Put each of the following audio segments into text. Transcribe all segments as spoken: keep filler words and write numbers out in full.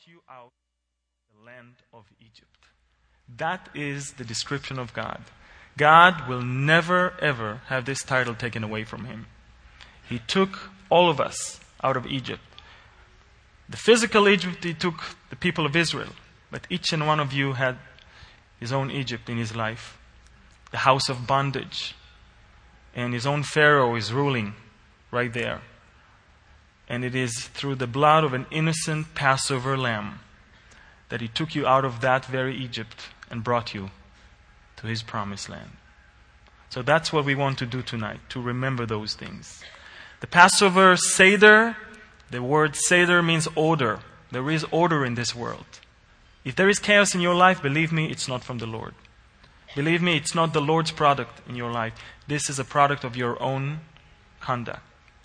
you out of the land of Egypt. That is the description of God. God will never, ever have this title taken away from him. He took all of us out of Egypt. The physical Egypt, he took the people of Israel. But each and one of you had his own Egypt in his life. The house of bondage. And his own Pharaoh is ruling right there. And it is through the blood of an innocent Passover lamb that he took you out of that very Egypt and brought you to his promised land. So that's what we want to do tonight, to remember those things. The Passover Seder, the word Seder means order. There is order in this world. If there is chaos in your life, believe me, it's not from the Lord. Believe me, it's not the Lord's product in your life. This is a product of your own conduct.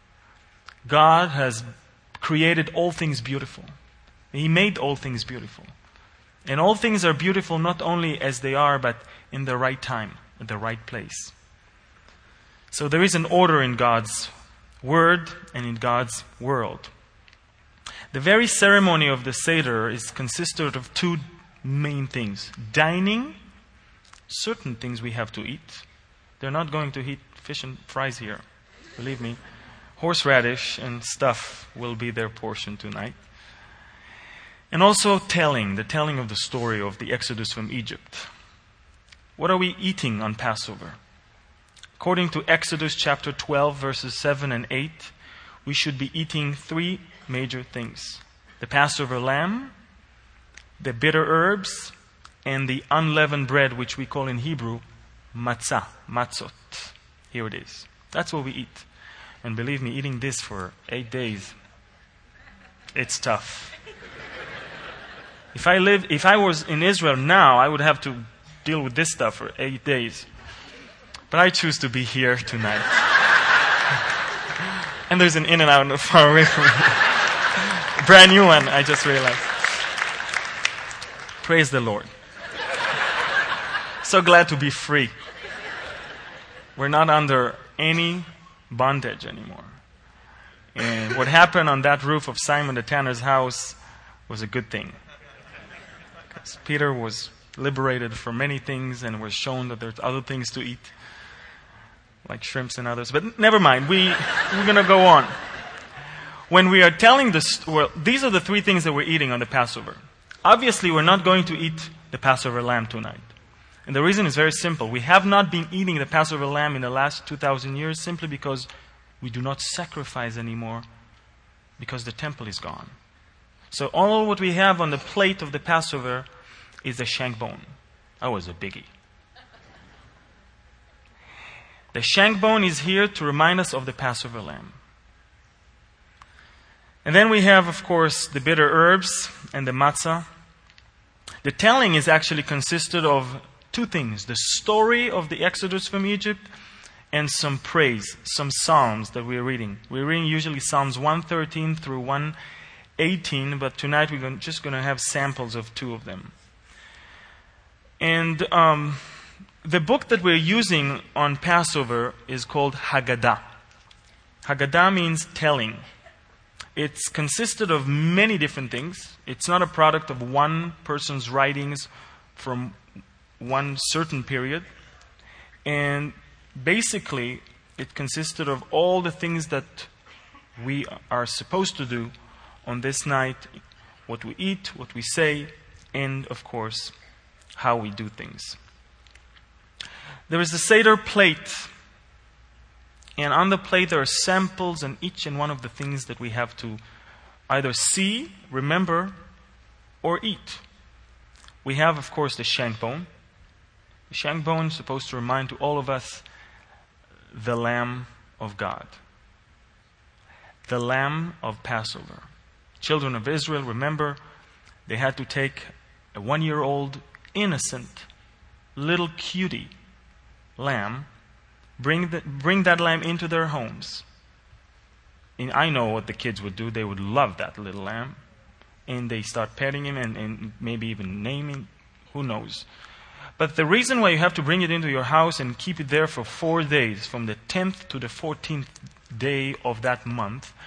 God has created all things beautiful. He made all things beautiful. And all things are beautiful not only as they are, but in the right time, at the right place. So there is an order in God's word and in God's world. The very ceremony of the Seder is consisted of two main things. Dining, certain things we have to eat. They're not going to eat fish and fries here. Believe me. Horseradish and stuff will be their portion tonight. And also telling, the telling of the story of the Exodus from Egypt. What are we eating on Passover? According to Exodus chapter twelve, verses seven and eight, we should be eating three major things. The Passover lamb, the bitter herbs, and the unleavened bread, which we call in Hebrew, matzah, matzot. Here it is. That's what we eat. And believe me, eating this for eight days, it's tough. If I lived, if I was in Israel now, I would have to deal with this stuff for eight days. But I choose to be here tonight. And there's an In-N-Out not far away from me. Brand new one, I just realized. Praise the Lord. So glad to be free. We're not under any bondage anymore. And what happened on that roof of Simon the Tanner's house was a good thing. Because Peter was liberated from many things and was shown that there's other things to eat, like shrimps and others. But never mind, we, we're going to go on. When we are telling this, well, these are the three things that we're eating on the Passover. Obviously, we're not going to eat the Passover lamb tonight. And the reason is very simple. We have not been eating the Passover lamb in the last two thousand years simply because we do not sacrifice anymore because the temple is gone. So all what we have on the plate of the Passover is the shank bone. That was a biggie. The shank bone is here to remind us of the Passover lamb. And then we have, of course, the bitter herbs and the matzah. The telling is actually consisted of two things. The story of the Exodus from Egypt and some praise, some psalms that we're reading. We're reading usually Psalms one thirteen through one eighteen, but tonight we're just going to have samples of two of them. And um, the book that we're using on Passover is called Haggadah. Haggadah means telling. It's consisted of many different things. It's not a product of one person's writings from one certain period. And basically, it consisted of all the things that we are supposed to do on this night, what we eat, what we say, and of course, how we do things. There is the Seder plate. And on the plate there are samples and each and one of the things that we have to either see, remember, or eat. We have, of course, the shank bone. The shank bone is supposed to remind to all of us the Lamb of God. The Lamb of Passover. Children of Israel, remember, they had to take a one-year-old, innocent, little cutie lamb, bring, the, bring that lamb into their homes. And I know what the kids would do. They would love that little lamb. And they start petting him and, and maybe even naming, who knows. But the reason why you have to bring it into your house and keep it there for four days, from the tenth to the fourteenth day of that month,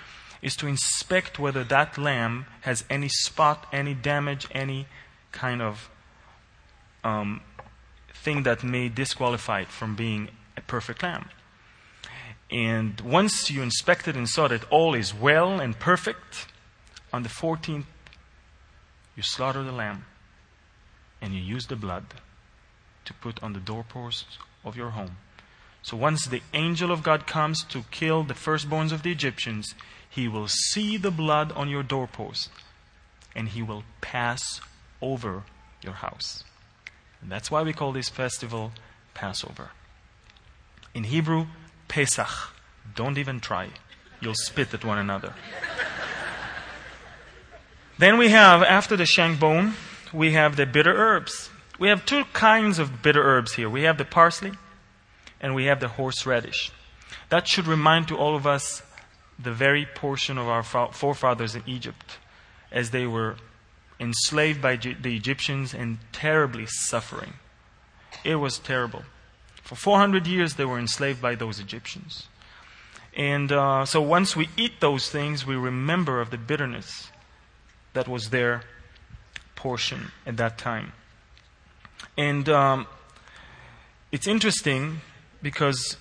is to inspect whether that lamb has any spot, any damage, any kind of um, thing that may disqualify it from being a perfect lamb. And once you inspected and saw that all is well and perfect, on the fourteenth, you slaughter the lamb and you use the blood to put on the doorposts of your home. So once the angel of God comes to kill the firstborns of the Egyptians, he will see the blood on your doorpost and he will pass over your house. And that's why we call this festival Passover. In Hebrew, Pesach. Don't even try. You'll spit at one another. Then we have, after the shank bone, we have the bitter herbs. We have two kinds of bitter herbs here. We have the parsley and we have the horseradish. That should remind to all of us the very portion of our forefathers in Egypt as they were enslaved by the Egyptians and terribly suffering. It was terrible. For four hundred years they were enslaved by those Egyptians. And uh, so once we eat those things, we remember of the bitterness that was their portion at that time. And um, it's interesting because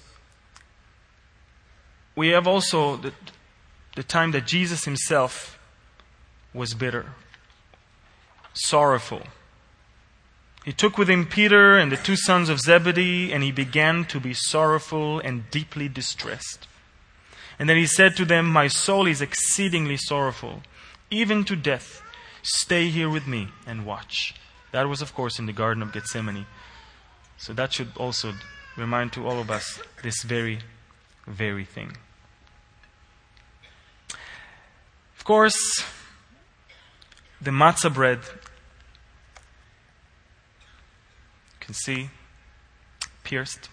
we have also the, the time that Jesus himself was bitter, sorrowful. He took with him Peter and the two sons of Zebedee, and he began to be sorrowful and deeply distressed. And then he said to them, "My soul is exceedingly sorrowful, even to death. Stay here with me and watch." That was, of course, in the Garden of Gethsemane. So that should also remind to all of us this very, very thing. Of course, the matzah bread, you can see, pierced,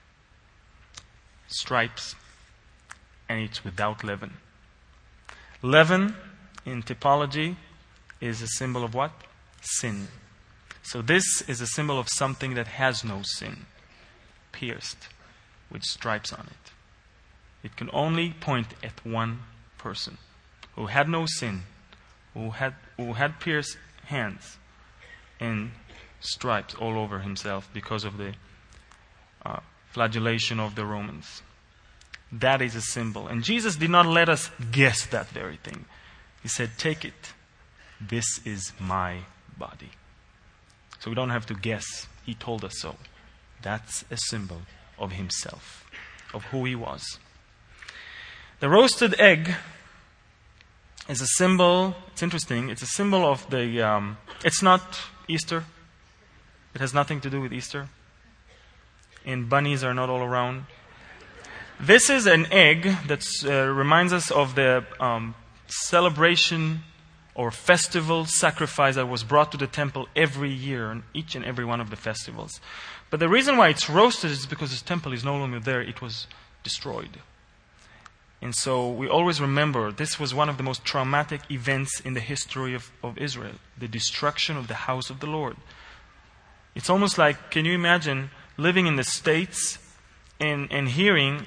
stripes, and it's without leaven. Leaven, in typology, is a symbol of what? Sin. So this is a symbol of something that has no sin, pierced with stripes on it. It can only point at one person who had no sin, who had who had pierced hands and stripes all over himself because of the uh, flagellation of the Romans. That is a symbol. And Jesus did not let us guess that very thing. He said, "Take it. This is my body." So we don't have to guess. He told us so. That's a symbol of himself, of who he was. The roasted egg is a symbol. It's interesting. It's a symbol of the... Um, it's not Easter. It has nothing to do with Easter. And bunnies are not all around. This is an egg that uh, reminds us of the um, celebration or festival sacrifice that was brought to the temple every year on each and every one of the festivals. But the reason why it's roasted is because the temple is no longer there. It was destroyed. And so we always remember this was one of the most traumatic events in the history of, of Israel, the destruction of the house of the Lord. It's almost like, can you imagine living in the States and, and hearing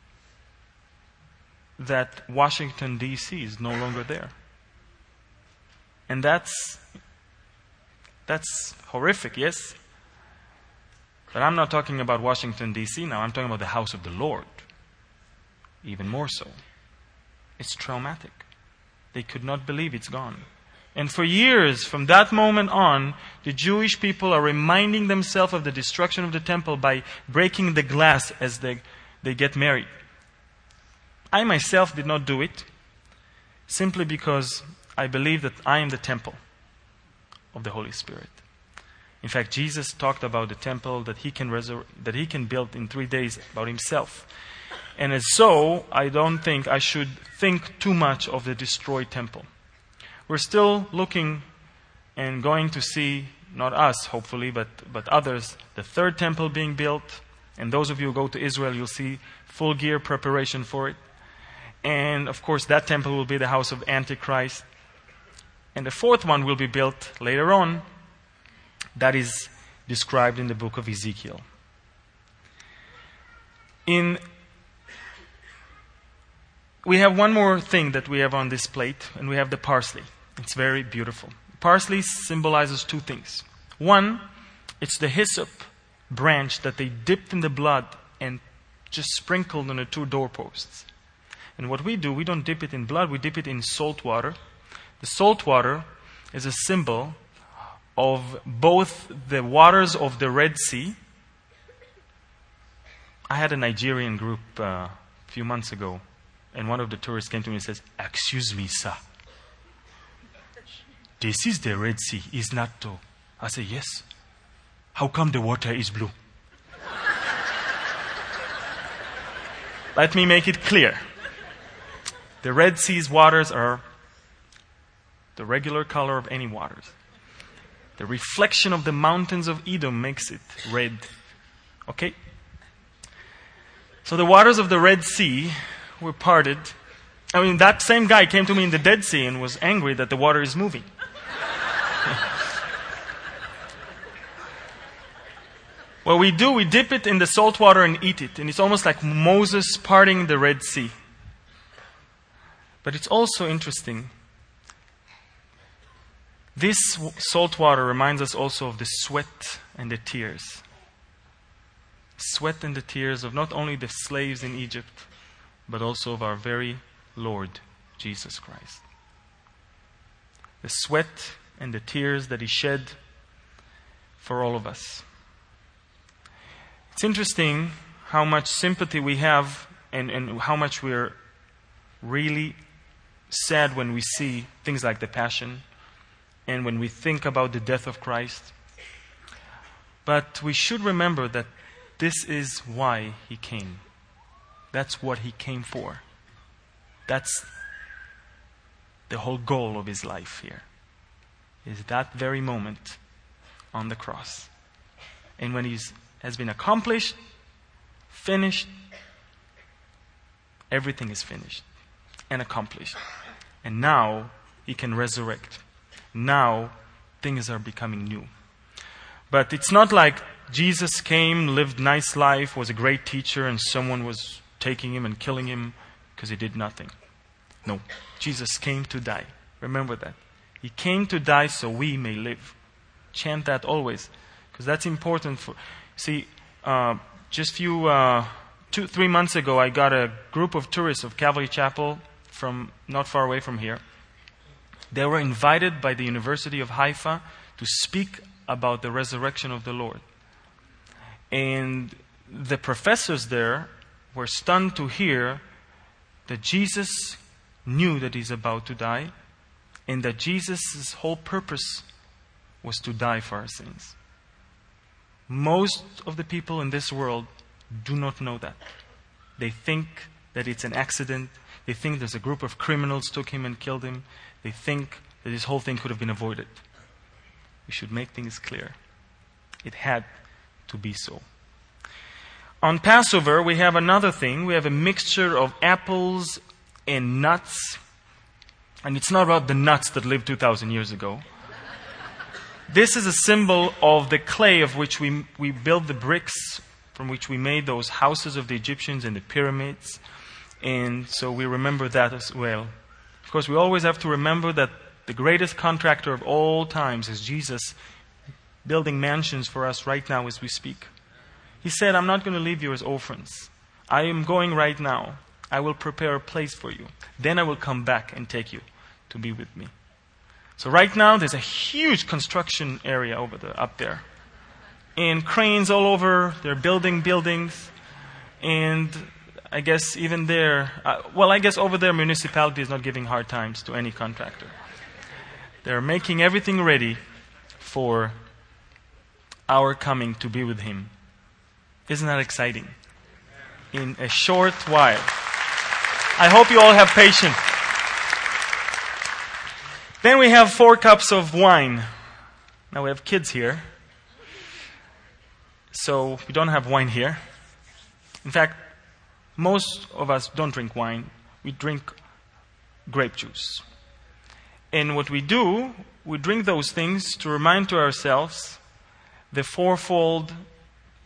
that Washington, D C is no longer there? And that's that's horrific, yes? But I'm not talking about Washington, D C now. I'm talking about the house of the Lord. Even more so. It's traumatic. They could not believe it's gone. And for years, from that moment on, the Jewish people are reminding themselves of the destruction of the temple by breaking the glass as they, they get married. I myself did not do it, simply because I believe that I am the temple of the Holy Spirit. In fact, Jesus talked about the temple that he can resur- that he can build in three days about himself. And as so, I don't think I should think too much of the destroyed temple. We're still looking and going to see, not us hopefully, but, but others, the third temple being built. And those of you who go to Israel, you'll see full gear preparation for it. And of course, that temple will be the house of Antichrist. And the fourth one will be built later on. That is described in the book of Ezekiel. In we have one more thing that we have on this plate, and we have the parsley. It's very beautiful. Parsley symbolizes two things. One, it's the hyssop branch that they dipped in the blood and just sprinkled on the two doorposts. And what we do, we don't dip it in blood, we dip it in salt water. The salt water is a symbol of both the waters of the Red Sea. I had a Nigerian group uh, a few months ago, and one of the tourists came to me and says, "Excuse me, sir. This is the Red Sea, is not so?" I said, "Yes. How come the water is blue?" Let me make it clear. The Red Sea's waters are the regular color of any waters. The reflection of the mountains of Edom makes it red. Okay? So the waters of the Red Sea were parted. I mean, that same guy came to me in the Dead Sea and was angry that the water is moving. What we do, we dip it in the salt water and eat it. And it's almost like Moses parting the Red Sea. But it's also interesting. This salt water reminds us also of the sweat and the tears. Sweat and the tears of not only the slaves in Egypt, but also of our very Lord Jesus Christ. The sweat and the tears that He shed for all of us. It's interesting how much sympathy we have and, and how much we're really sad when we see things like the Passion and when we think about the death of Christ. But we should remember that this is why He came. That's what He came for. That's the whole goal of His life here. Is that very moment on the cross. And when He has been accomplished, finished, everything is finished and accomplished. And now He can resurrect. Now things are becoming new. But it's not like Jesus came, lived nice life, was a great teacher, and someone was taking Him and killing Him because He did nothing. No, Jesus came to die. Remember that. He came to die so we may live. Chant that always, because that's important. For see, uh, just few uh, two, three months ago, I got a group of tourists of Calvary Chapel from not far away from here. They were invited by the University of Haifa to speak about the resurrection of the Lord. And the professors there were stunned to hear that Jesus knew that He's about to die and that Jesus' whole purpose was to die for our sins. Most of the people in this world do not know that. They think that it's an accident. They think there's a group of criminals took Him and killed Him. They think that this whole thing could have been avoided. We should make things clear. It had to be so. On Passover, we have another thing. We have a mixture of apples and nuts. And it's not about the nuts that lived two thousand years ago. This is a symbol of the clay of which we, we built the bricks, from which we made those houses of the Egyptians and the pyramids. And so we remember that as well. Of course, we always have to remember that the greatest contractor of all times is Jesus, building mansions for us right now as we speak. He said, "I'm not going to leave you as orphans. I am going right now. I will prepare a place for you. Then I will come back and take you to be with me." So right now, there's a huge construction area over there, up there. And cranes all over. They're building buildings. And I guess even there, uh, well, I guess over there, municipality is not giving hard times to any contractor. They're making everything ready for our coming to be with Him. Isn't that exciting? In a short while. I hope you all have patience. Then we have four cups of wine. Now we have kids here. So we don't have wine here. In fact, most of us don't drink wine. We drink grape juice. And what we do, we drink those things to remind to ourselves the fourfold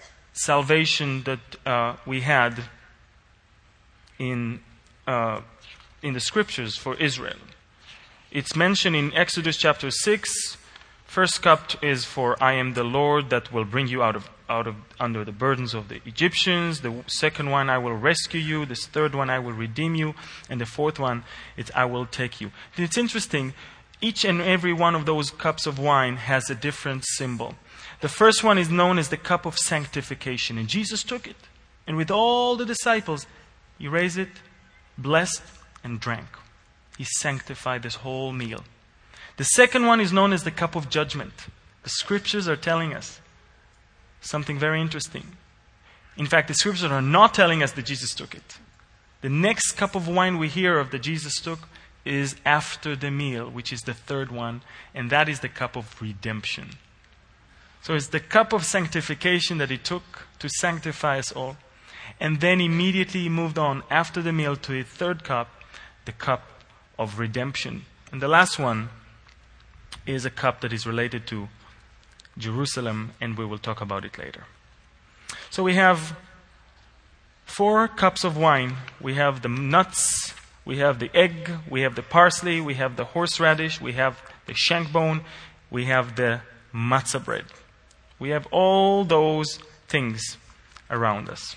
salvation that uh, we had in uh, in the scriptures for Israel. It's mentioned in Exodus chapter six. First cup is for I am the Lord that will bring you out of out of under the burdens of the Egyptians. The second one, I will rescue you. The third one, I will redeem you. And the fourth one, it's I will take you. It's interesting. Each and every one of those cups of wine has a different symbol. The first one is known as the cup of sanctification. And Jesus took it. And with all the disciples, He raised it, blessed, and drank. He sanctified this whole meal. The second one is known as the cup of judgment. The scriptures are telling us something very interesting. In fact, the scriptures are not telling us that Jesus took it. The next cup of wine we hear of that Jesus took is after the meal, which is the third one, and that is the cup of redemption. So it's the cup of sanctification that He took to sanctify us all. And then immediately He moved on after the meal to a third cup, the cup of redemption. And the last one is a cup that is related to Jerusalem, and we will talk about it later. So we have four cups of wine. We have the nuts, we have the egg, we have the parsley, we have the horseradish, we have the shank bone, we have the matzah bread. We have all those things around us.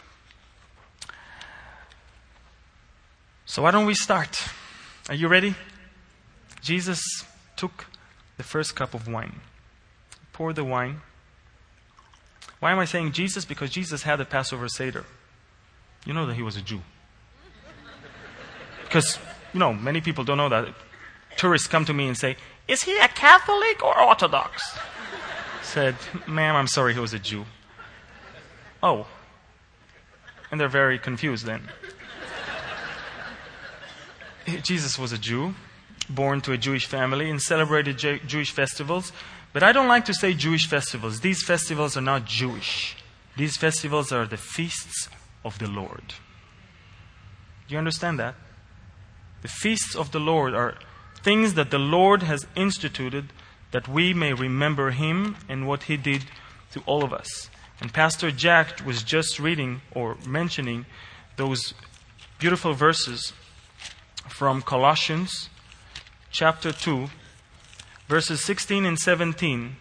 So why don't we start? Are you ready? Jesus took the first cup of wine. Poured the wine. Why am I saying Jesus? Because Jesus had a Passover Seder. You know that He was a Jew. Because, you know, many people don't know that. Tourists come to me and say, is he a Catholic or Orthodox? Said, ma'am, I'm sorry, he was a Jew. Oh. And they're very confused then. Jesus was a Jew, born to a Jewish family, and celebrated J- Jewish festivals. But I don't like to say Jewish festivals. These festivals are not Jewish. These festivals are the feasts of the Lord. Do you understand that? The feasts of the Lord are things that the Lord has instituted that we may remember Him and what He did to all of us. And Pastor Jack was just reading or mentioning those beautiful verses from Colossians chapter two, verses sixteen and seventeen.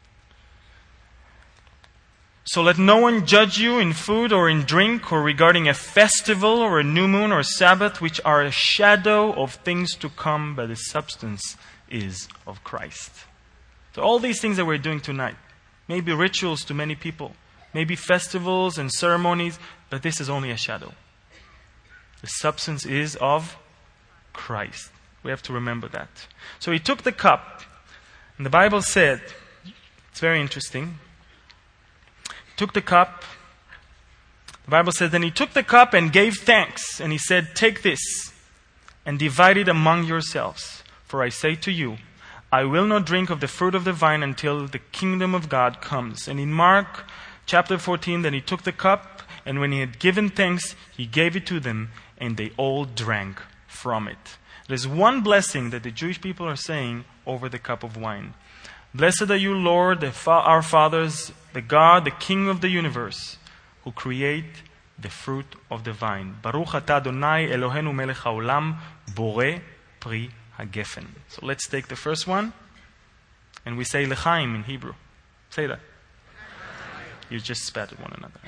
So let no one judge you in food or in drink or regarding a festival or a new moon or Sabbath, which are a shadow of things to come, but the substance is of Christ. So all these things that we're doing tonight may be rituals to many people, maybe festivals and ceremonies, but this is only a shadow. The substance is of Christ. We have to remember that. So He took the cup, and the Bible said, it's very interesting, He took the cup, the Bible says, then He took the cup and gave thanks, and He said, take this and divide it among yourselves. For I say to you, I will not drink of the fruit of the vine until the kingdom of God comes. And in Mark chapter fourteen, then He took the cup, and when He had given thanks, He gave it to them, and they all drank from it. There's one blessing that the Jewish people are saying over the cup of wine. Blessed are you, Lord, the fa- our fathers, the God, the King of the universe, who create the fruit of the vine. Baruch atah Adonai Eloheinu melech haolam, borei pri hagefen. So let's take the first one, and we say lechaim in Hebrew. Say that. You just spat at one another.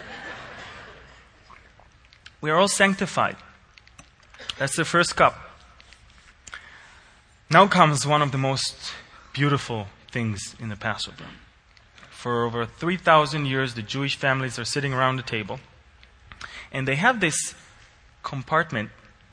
We are all sanctified. That's the first cup. Now comes one of the most beautiful things in the Passover. For over three thousand years, the Jewish families are sitting around the table, and they have this compartment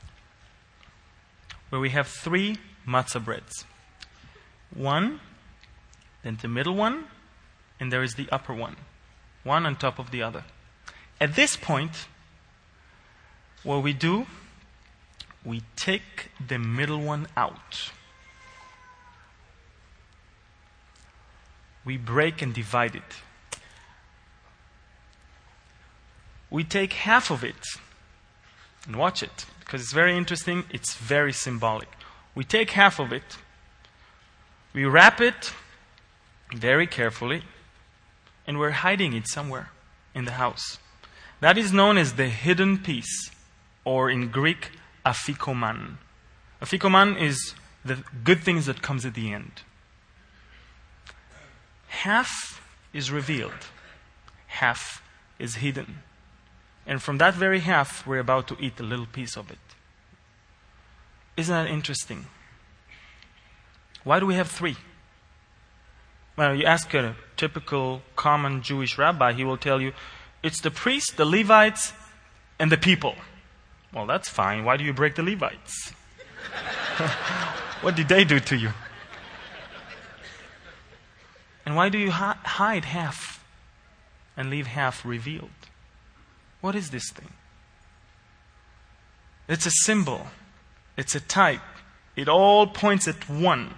where we have three matzah breads. One, then the middle one, and there is the upper one. One on top of the other. At this point, what we do, we take the middle one out. We break and divide it. We take half of it, and watch it, because it's very interesting, it's very symbolic. We take half of it, we wrap it very carefully, and we're hiding it somewhere in the house. That is known as the hidden piece, or in Greek, afikoman. Afikoman is the good things that comes at the end. Half is revealed. Half is hidden. And from that very half, we're about to eat a little piece of it. Isn't that interesting? Why do we have three? Well, you ask a typical common Jewish rabbi, he will tell you, it's the priests, the Levites, and the people. Well, that's fine. Why do you break the Levites? What did they do to you? And why do you hi- hide half and leave half revealed? What is this thing? It's a symbol. It's a type. It all points at one.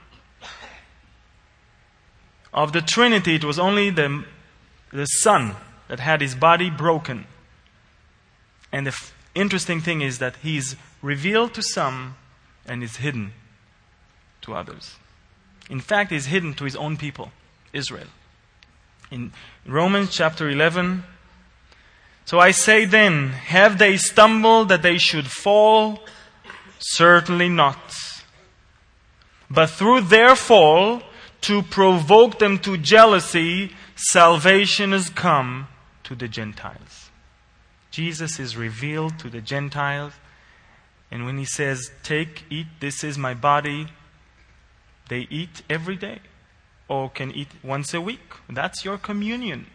Of the Trinity, it was only the, the Son that had his body broken. And the f- interesting thing is that he's revealed to some and is hidden to others. In fact, he's hidden to his own people, Israel. In Romans chapter eleven, so I say then, have they stumbled that they should fall? Certainly not. But through their fall, to provoke them to jealousy, salvation has come to the Gentiles. Jesus is revealed to the Gentiles. And when he says, take, eat, this is my body, they eat every day. Or can eat once a week. That's your communion.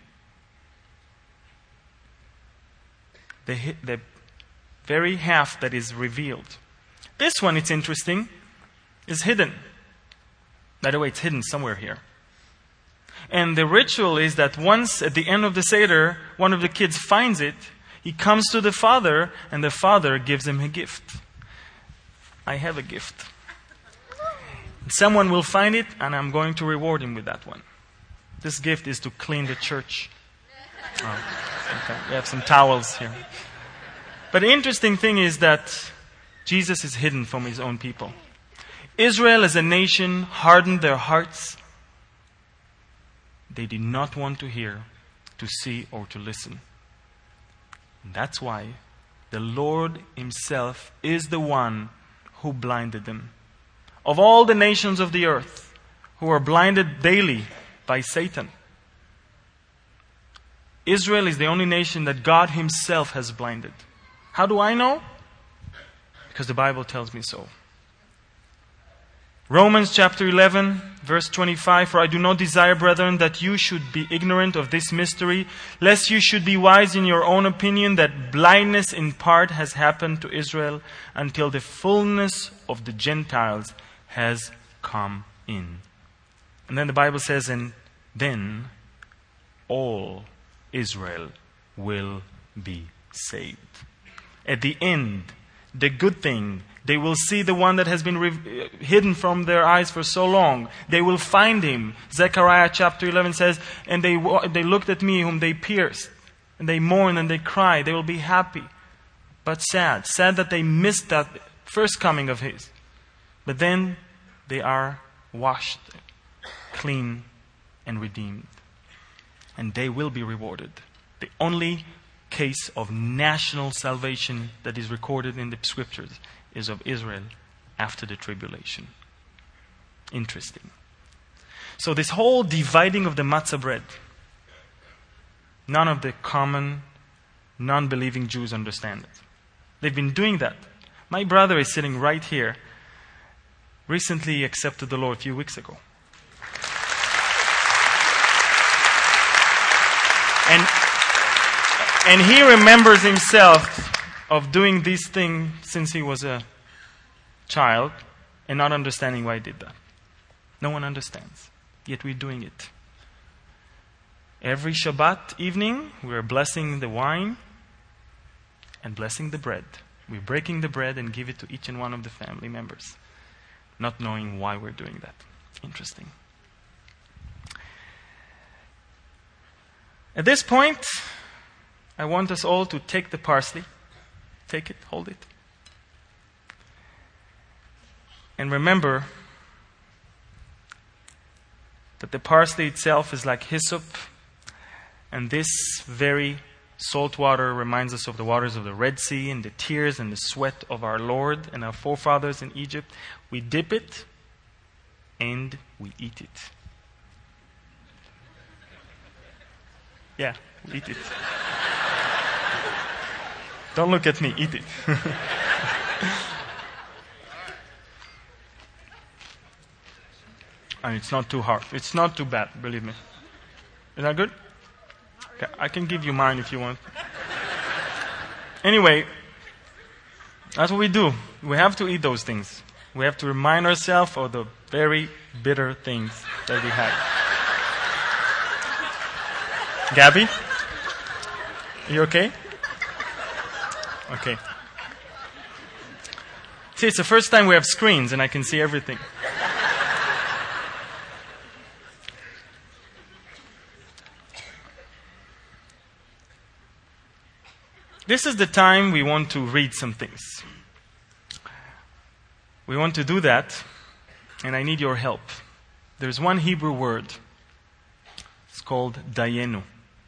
The, the very half that is revealed. This one, it's interesting, is hidden. By the way, it's hidden somewhere here. And the ritual is that once at the end of the Seder, one of the kids finds it, he comes to the father, and the father gives him a gift. I have a gift. Someone will find it, and I'm going to reward him with that one. This gift is to clean the church. Oh, okay. We have some towels here. But the interesting thing is that Jesus is hidden from his own people. Israel as a nation hardened their hearts. They did not want to hear, to see, or to listen. And that's why the Lord himself is the one who blinded them. Of all the nations of the earth who are blinded daily by Satan, Israel is the only nation that God himself has blinded. How do I know? Because the Bible tells me so. Romans chapter eleven, verse twenty-five, for I do not desire, brethren, that you should be ignorant of this mystery, lest you should be wise in your own opinion, that blindness in part has happened to Israel until the fullness of the Gentiles has come in. And then the Bible says, and then all Israel will be saved. At the end, the good thing, they will see the one that has been re- hidden from their eyes for so long. They will find him. Zechariah chapter eleven says, and they they looked at me whom they pierced. And they mourn and they cry. They will be happy, but sad. Sad that they missed that first coming of his. But then they are washed, clean, and redeemed. And they will be rewarded. The only case of national salvation that is recorded in the scriptures is of Israel after the tribulation. Interesting. So this whole dividing of the matzah bread, none of the common non-believing Jews understand it. They've been doing that. My brother is sitting right here. Recently he accepted the Lord a few weeks ago. And And he remembers himself of doing this thing since he was a child and not understanding why he did that. No one understands. Yet we're doing it. Every Shabbat evening, we're blessing the wine and blessing the bread. We're breaking the bread and give it to each and one of the family members, not knowing why we're doing that. Interesting. At this point, I want us all to take the parsley. Take it, hold it. And remember that the parsley itself is like hyssop, and this very Salt water reminds us of the waters of the Red Sea and the tears and the sweat of our Lord and our forefathers in Egypt. We dip it and we eat it. Yeah, we eat it. Don't look at me, eat it. And it's not too hard. It's not too bad, believe me. Is that good? Okay, I can give you mine if you want. Anyway, that's what we do. We have to eat those things. We have to remind ourselves of the very bitter things that we had. Gabby? You okay? Okay. See, it's the first time we have screens and I can see everything. This is the time we want to read some things. We want to do that, and I need your help. There's one Hebrew word. It's called dayenu.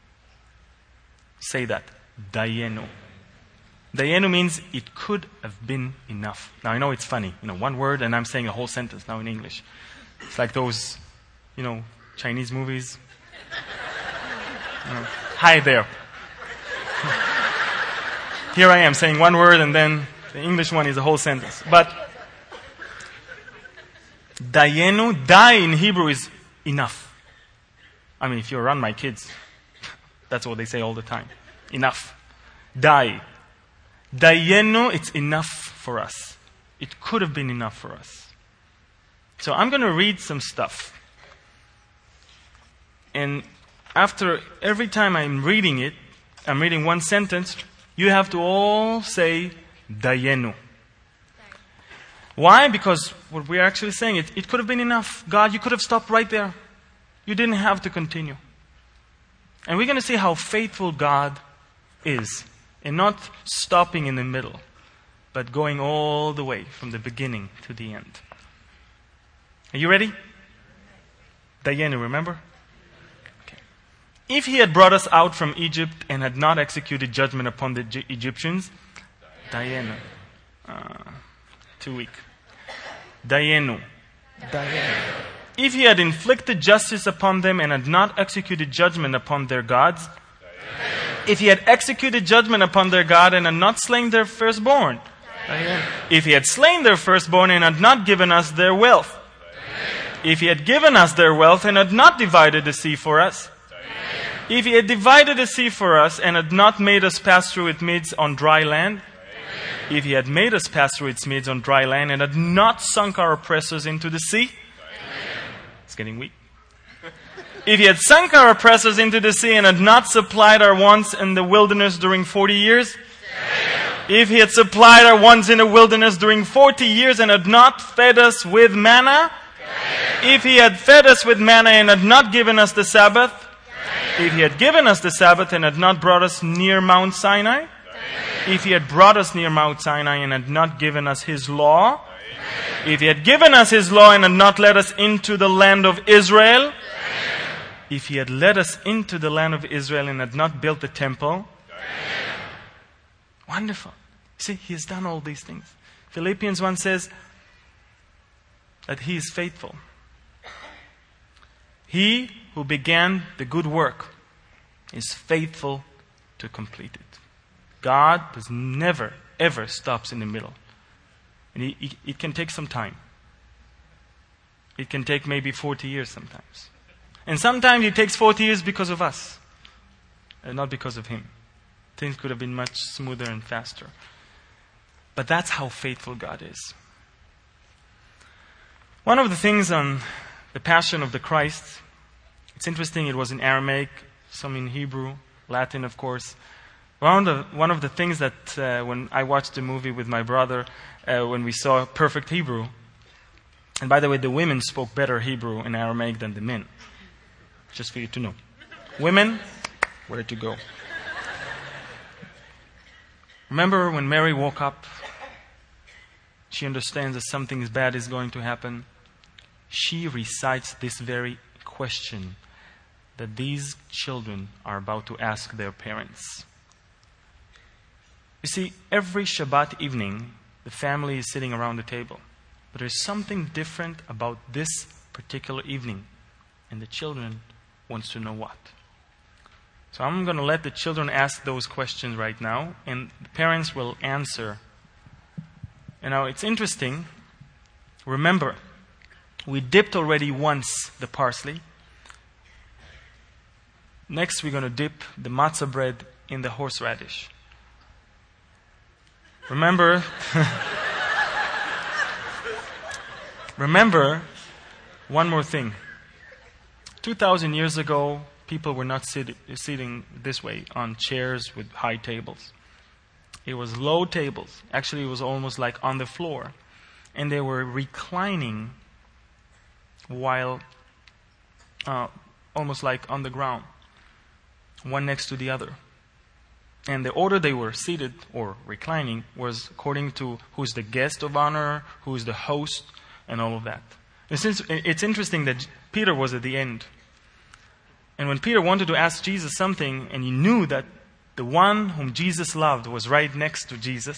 Say that. Dayenu. Dayenu means it could have been enough. Now I know it's funny. You know, one word and I'm saying a whole sentence now in English. It's like those, you know, Chinese movies. You know, hi there. Here I am saying one word and then the English one is a whole sentence. But dayenu, da in Hebrew is enough. I mean, if you're around my kids, that's what they say all the time. Enough. Dai. Dayenu, it's enough for us. It could have been enough for us. So I'm going to read some stuff. And after every time I'm reading it, I'm reading one sentence, you have to all say dayenu. Why? Because what we're actually saying, it, it could have been enough. God, you could have stopped right there. You didn't have to continue. And we're going to see how faithful God is in not stopping in the middle, but going all the way from the beginning to the end. Are you ready? Dayenu, remember? Okay. If he had brought us out from Egypt and had not executed judgment upon the G- Egyptians, Dayenu. Uh, too weak. Dayenu. Dayenu. If he had inflicted justice upon them and had not executed judgment upon their gods, if he had executed judgment upon their God and had not slain their firstborn, if he had slain their firstborn and had not given us their wealth, if he had given us their wealth and had not divided the sea for us, if he had divided the sea for us and had not made us pass through its midst on dry land, if he had made us pass through its midst on dry land and had not sunk our oppressors into the sea, it's getting weak. If he had sunk our oppressors into the sea and had not supplied our wants in the wilderness during forty years, if he had supplied our wants in the wilderness during forty years and had not fed us with manna, if he had fed us with manna and had not given us the Sabbath, if he had given us the Sabbath and had not brought us near Mount Sinai, if he had brought us near Mount Sinai and had not given us his law, if he had given us his law and had not led us into the land of Israel, if he had led us into the land of Israel and had not built the temple, wonderful. See, he has done all these things. Philippians one says that he is faithful. He who began the good work is faithful to complete it. God does never, ever stops in the middle. And he, he, it can take some time. It can take maybe forty years sometimes. And sometimes it takes forty years because of us, and not because of him. Things could have been much smoother and faster. But that's how faithful God is. One of the things on the Passion of the Christ, it's interesting, it was in Aramaic, some in Hebrew, Latin of course. One of the, one of the things that uh, when I watched the movie with my brother, uh, when we saw perfect Hebrew, and by the way, the women spoke better Hebrew in Aramaic than the men. Just for you to know. Women, where to go? Remember when Mary woke up, she understands that something bad is going to happen. She recites this very question that these children are about to ask their parents. You see, every Shabbat evening, the family is sitting around the table. But there's something different about this particular evening. And the children wants to know what. So I'm going to let the children ask those questions right now, and the parents will answer. And now it's interesting. Remember, we dipped already once the parsley. Next, we're going to dip the matzah bread in the horseradish. Remember, remember one more thing. Two thousand years ago, people were not sit- sitting this way on chairs with high tables. It was low tables. Actually, it was almost like on the floor. And they were reclining while uh, almost like on the ground, one next to the other. And the order they were seated or reclining was according to who's the guest of honor, who's the host, and all of that. And since it's interesting that Peter was at the end. And when Peter wanted to ask Jesus something, and he knew that the one whom Jesus loved was right next to Jesus,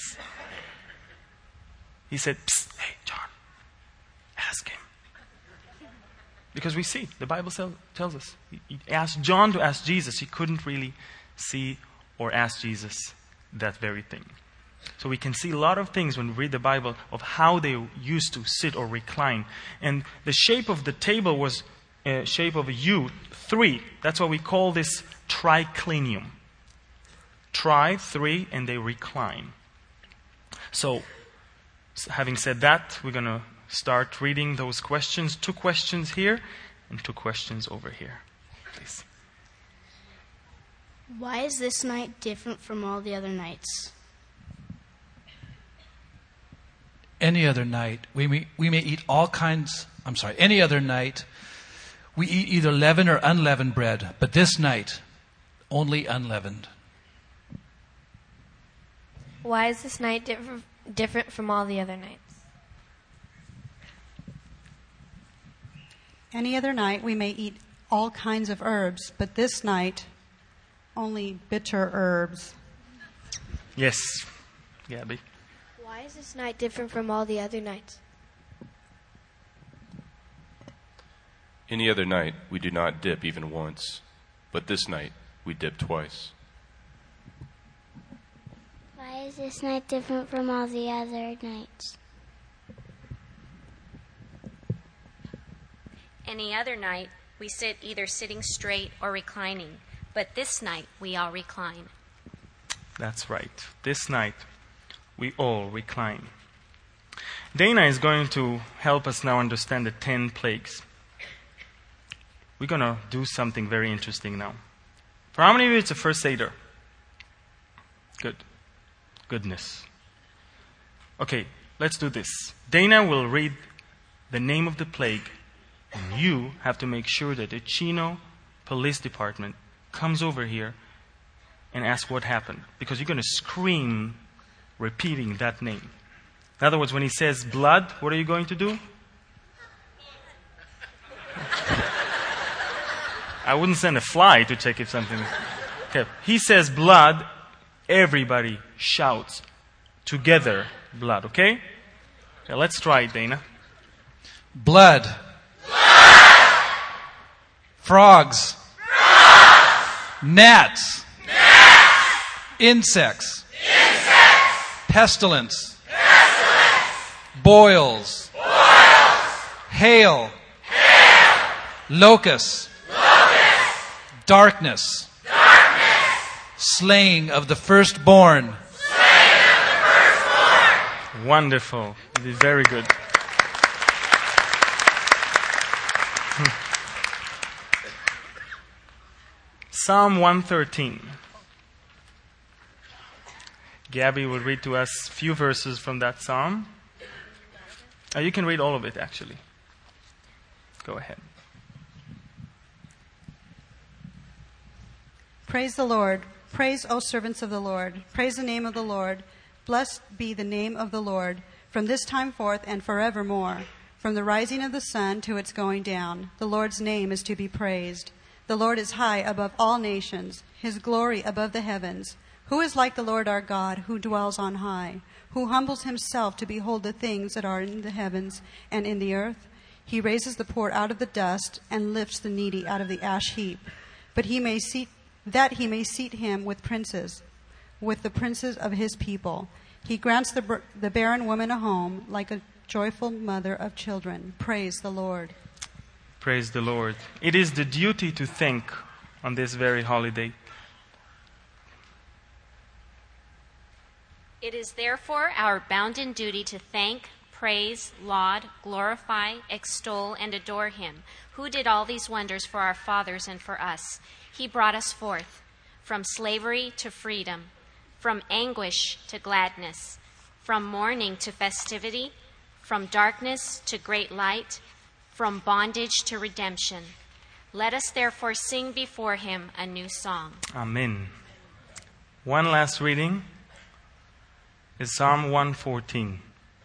he said, "Psst, hey, John, ask him." Because we see, the Bible tell, tells us, he, he asked John to ask Jesus. He couldn't really see or ask Jesus that very thing. So we can see a lot of things when we read the Bible of how they used to sit or recline. And the shape of the table was a shape of a U, three. That's why we call this triclinium. Tri, three, and they recline. So, having said that, we're going to start reading those questions. Two questions here and two questions over here. Please. Why is this night different from all the other nights? Any other night, we may, we may eat all kinds, I'm sorry, any other night, we eat either leavened or unleavened bread. But this night, only unleavened. Why is this night different different from all the other nights? Any other night we may eat all kinds of herbs, but this night, only bitter herbs. Yes, Gabby. Why is this night different from all the other nights? Any other night we do not dip even once, but this night we dip twice. Why is this night different from all the other nights? Any other night, we sit either sitting straight or reclining, but this night we all recline. That's right. This night, we all recline. Dana is going to help us now understand the ten plagues. We're going to do something very interesting now. For how many of you it's a first Seder? Good. Goodness. Okay, let's do this. Dana will read the name of the plague, and you have to make sure that the Chino Police Department comes over here and asks what happened. Because you're going to scream repeating that name. In other words, when he says blood, what are you going to do? I wouldn't send a fly to check if something is... Okay, he says blood, everybody shouts together blood, okay? Okay, let's try it, Dana. Blood. Blood. Frogs. Frogs. Gnats. Gnats. Insects. Insects. Pestilence. Pestilence. Boils. Boils. Hail. Hail. Locusts. Locusts. Darkness. Darkness. Slaying of the firstborn. Slaying of the firstborn. Wonderful. You did very good. Psalm one thirteen. Gabby will read to us a few verses from that psalm. Uh, you can read all of it, actually. Go ahead. Praise the Lord. Praise, O servants of the Lord. Praise the name of the Lord. Blessed be the name of the Lord, from this time forth and forevermore. From the rising of the sun to its going down, the Lord's name is to be praised. The Lord is high above all nations, his glory above the heavens. Who is like the Lord our God, who dwells on high, who humbles himself to behold the things that are in the heavens and in the earth? He raises the poor out of the dust and lifts the needy out of the ash heap, but he may seat, that he may seat him with princes, with the princes of his people. He grants the, the barren woman a home, like a joyful mother of children. Praise the Lord. Praise the Lord. It is the duty to thank on this very holiday. It is therefore our bounden duty to thank, praise, laud, glorify, extol, and adore him, who did all these wonders for our fathers and for us. He brought us forth from slavery to freedom, from anguish to gladness, from mourning to festivity, from darkness to great light, from bondage to redemption. Let us therefore sing before him a new song. Amen. One last reading is Psalm one fourteen.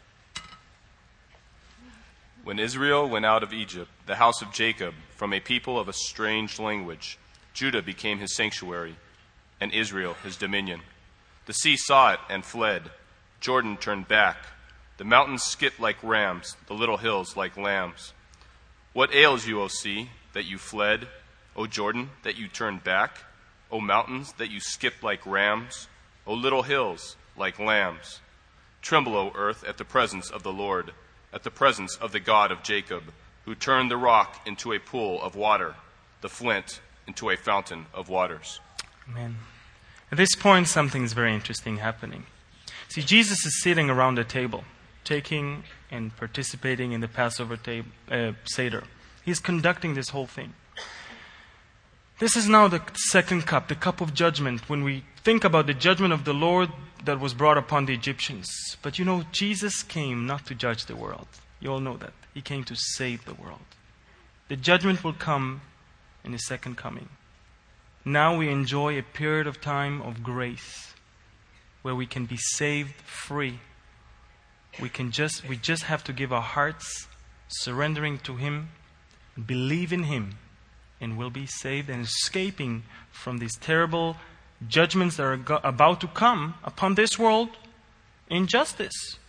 When Israel went out of Egypt, the house of Jacob, from a people of a strange language, Judah became his sanctuary, and Israel his dominion. The sea saw it and fled. Jordan turned back. The mountains skipped like rams, the little hills like lambs. What ails you, O sea, that you fled? O Jordan, that you turned back? O mountains, that you skipped like rams? O little hills, like lambs? Tremble, O earth, at the presence of the Lord, at the presence of the God of Jacob, who turned the rock into a pool of water, the flint into a fountain of waters. Amen. At this point, something is very interesting happening. See, Jesus is sitting around a table, taking and participating in the Passover table, uh, Seder. He's conducting this whole thing. This is now the second cup, the cup of judgment, when we think about the judgment of the Lord that was brought upon the Egyptians. But you know, Jesus came not to judge the world. You all know that. He came to save the world. The judgment will come in His second coming. Now we enjoy a period of time of grace where we can be saved free. We can just we just have to give our hearts, surrendering to Him, believe in Him, and we'll be saved and escaping from these terrible judgments that are go- about to come upon this world in justice.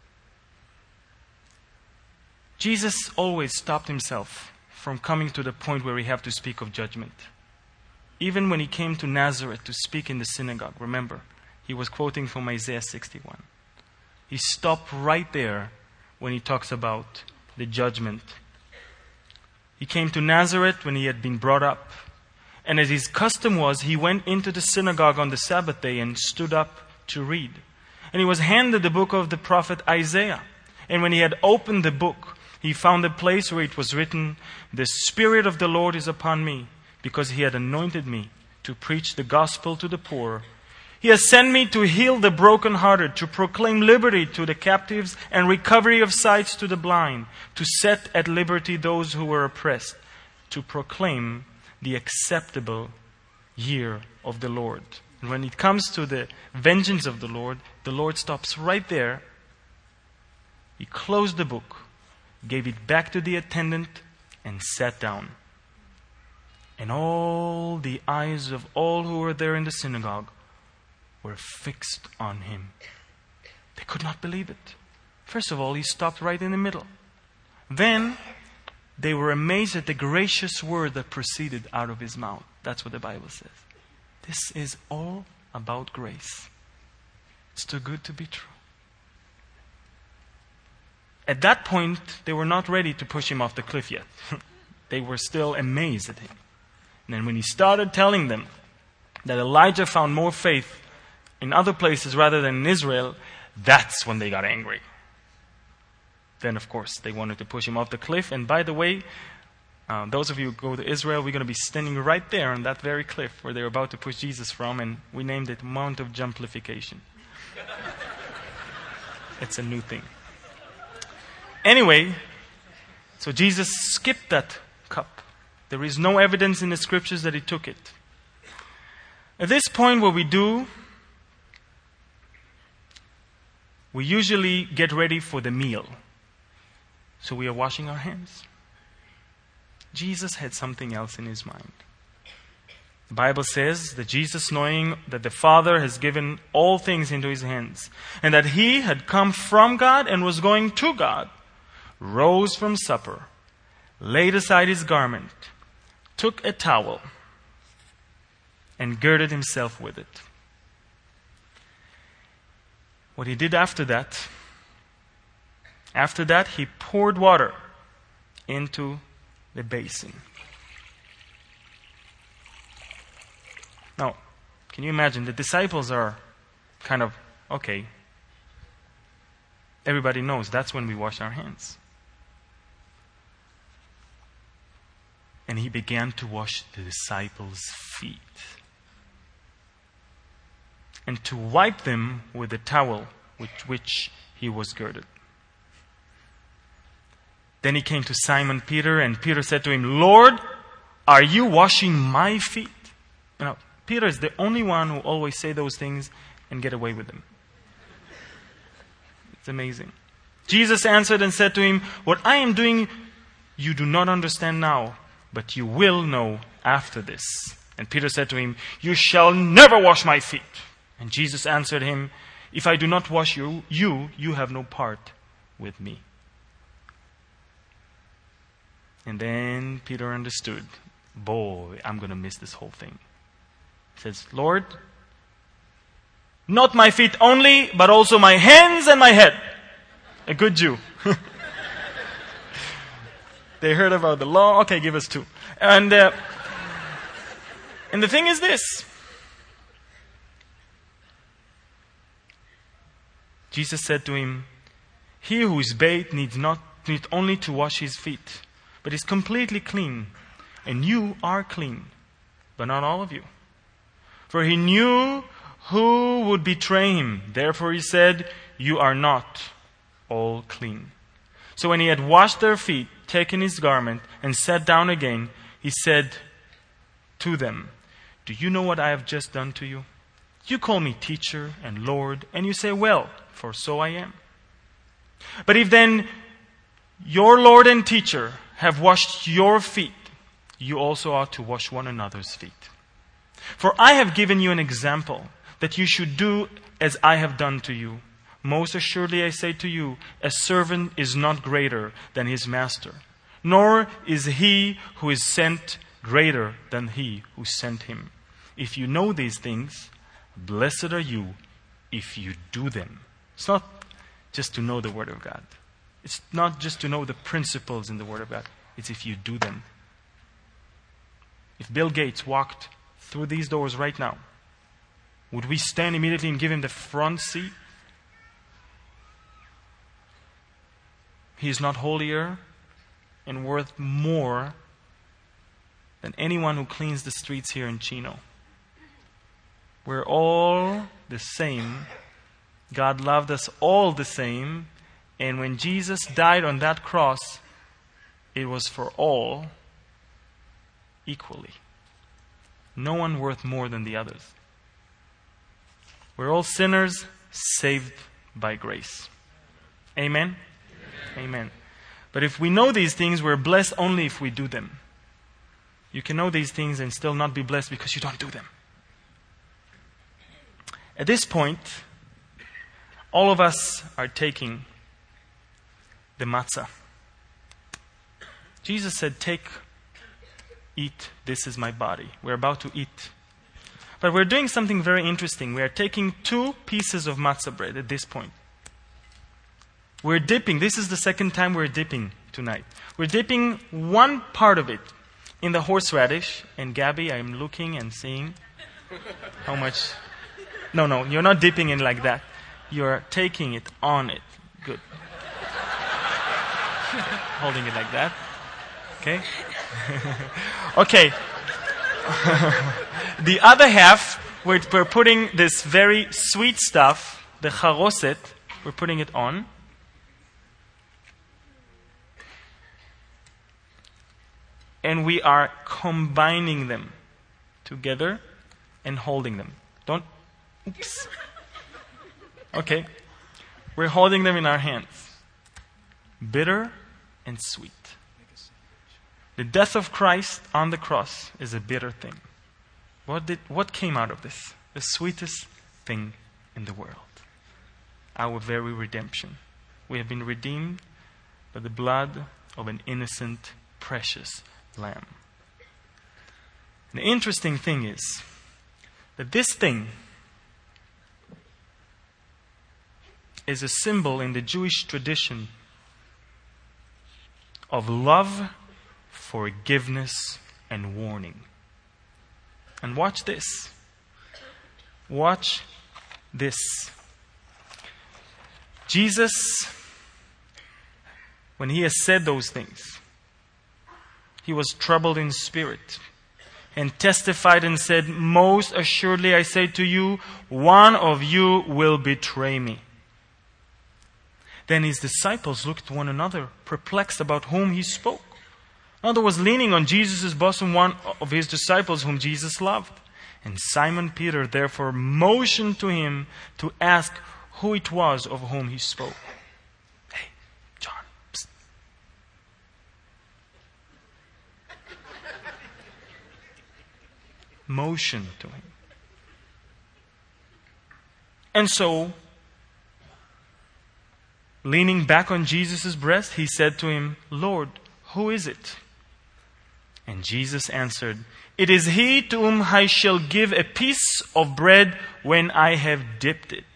Jesus always stopped Himself from coming to the point where we have to speak of judgment. Even when He came to Nazareth to speak in the synagogue, remember, He was quoting from Isaiah sixty-one. He stopped right there when He talks about the judgment. He came to Nazareth when He had been brought up. And as His custom was, He went into the synagogue on the Sabbath day and stood up to read. And He was handed the book of the prophet Isaiah. And when He had opened the book, He found a place where it was written, "The Spirit of the Lord is upon me, because He had anointed me to preach the gospel to the poor. He has sent me to heal the brokenhearted, to proclaim liberty to the captives and recovery of sight to the blind, to set at liberty those who were oppressed, to proclaim the acceptable year of the Lord." And when it comes to the vengeance of the Lord, the Lord stops right there. He closed the book, gave it back to the attendant, and sat down. And all the eyes of all who were there in the synagogue were fixed on Him. They could not believe it. First of all, He stopped right in the middle. Then they were amazed at the gracious word that proceeded out of His mouth. That's what the Bible says. This is all about grace. It's too good to be true. At that point, they were not ready to push Him off the cliff yet. They were still amazed at Him. And then when He started telling them that Elijah found more faith in other places rather than in Israel, that's when they got angry. Then, of course, they wanted to push Him off the cliff. And by the way, uh, those of you who go to Israel, we're going to be standing right there on that very cliff where they're about to push Jesus from, and we named it Mount of Jumplification. It's a new thing. Anyway, so Jesus skipped that cup. There is no evidence in the scriptures that He took it. At this point, what we do, we usually get ready for the meal. So we are washing our hands. Jesus had something else in His mind. The Bible says that Jesus, knowing that the Father has given all things into his hands, and that he had come from God and was going to God, rose from supper, laid aside his garment, took a towel, and girded himself with it. What he did after that, after that, he poured water into the basin. Now, can you imagine? The disciples are kind of, okay, everybody knows that's when we wash our hands. And he began to wash the disciples' feet and to wipe them with the towel with which he was girded. Then he came to Simon Peter, and Peter said to him, "Lord, are you washing my feet?" Now, Peter is the only one who always say those things and get away with them. It's amazing. Jesus answered and said to him, "What I am doing you do not understand now, but you will know after this." And Peter said to him, "You shall never wash my feet." And Jesus answered him, "If I do not wash you, you, you have no part with me." And then Peter understood, boy, I'm going to miss this whole thing. He says, "Lord, not my feet only, but also my hands and my head." A good Jew. They heard about the law. Okay, give us two. And, uh, and the thing is this. Jesus said to him, "He who is bathed needs not need only to wash his feet, but is completely clean. And you are clean, but not all of you." For he knew who would betray him. Therefore he said, "You are not all clean." So when he had washed their feet, taken his garment, and sat down again, he said to them, "Do you know what I have just done to you? You call me teacher and Lord, and you say, well, for so I am. But if then your Lord and teacher have washed your feet, you also ought to wash one another's feet. For I have given you an example, that you should do as I have done to you. Most assuredly I say to you, a servant is not greater than his master, nor is he who is sent greater than he who sent him. If you know these things, blessed are you if you do them." It's not just to know the Word of God. It's not just to know the principles in the Word of God. It's if you do them. If Bill Gates walked through these doors right now, would we stand immediately and give him the front seat? He is not holier and worth more than anyone who cleans the streets here in Chino. We're all the same. God loved us all the same. And when Jesus died on that cross, it was for all equally. No one worth more than the others. We're all sinners saved by grace. Amen? Amen? Amen. But if we know these things, we're blessed only if we do them. You can know these things and still not be blessed because you don't do them. At this point, all of us are taking the matzah. Jesus said, "Take, eat, this is my body." We're about to eat. But we're doing something very interesting. We are taking two pieces of matzah bread at this point. We're dipping, this is the second time we're dipping tonight. We're dipping one part of it in the horseradish. And Gabby, I'm looking and seeing how much... No, no, you're not dipping in like that. You're taking it on it. Good. Holding it like that. Okay? Okay. The other half, we're, we're putting this very sweet stuff, the charoset, we're putting it on. And we are combining them together and holding them. Don't Oops. Okay. We're holding them in our hands. Bitter and sweet. The death of Christ on the cross is a bitter thing. What did what came out of this? The sweetest thing in the world. Our very redemption. We have been redeemed by the blood of an innocent, precious lamb. And the interesting thing is that this thing is a symbol in the Jewish tradition of love, forgiveness, and warning. And watch this. Watch this. Jesus, when he has said those things, he was troubled in spirit and testified and said, "Most assuredly I say to you, one of you will betray me." Then his disciples looked at one another, perplexed about whom he spoke. Another was leaning on Jesus' bosom, one of his disciples whom Jesus loved. And Simon Peter therefore motioned to him to ask who it was of whom he spoke. "Hey, John, psst." Motion to him. And so, leaning back on Jesus' breast, he said to him, "Lord, who is it?" And Jesus answered, "It is he to whom I shall give a piece of bread when I have dipped it."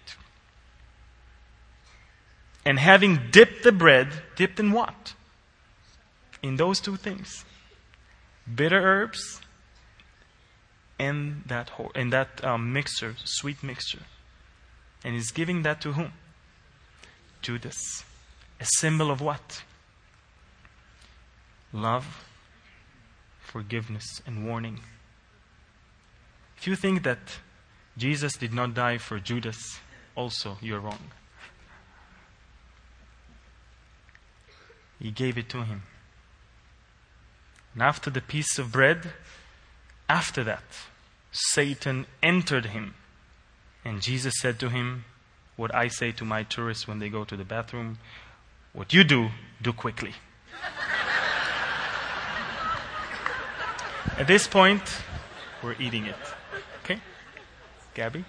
And having dipped the bread, dipped in what? In those two things. Bitter herbs and that, whole, and that um, mixture, sweet mixture. And he's giving that to whom? Judas. A symbol of what? Love, forgiveness, and warning. If you think that Jesus did not die for Judas, also you're wrong. He gave it to him. And after the piece of bread, after that, Satan entered him. And Jesus said to him, what I say to my tourists when they go to the bathroom, what you do, do quickly. At this point, we're eating it. Okay? Gabby?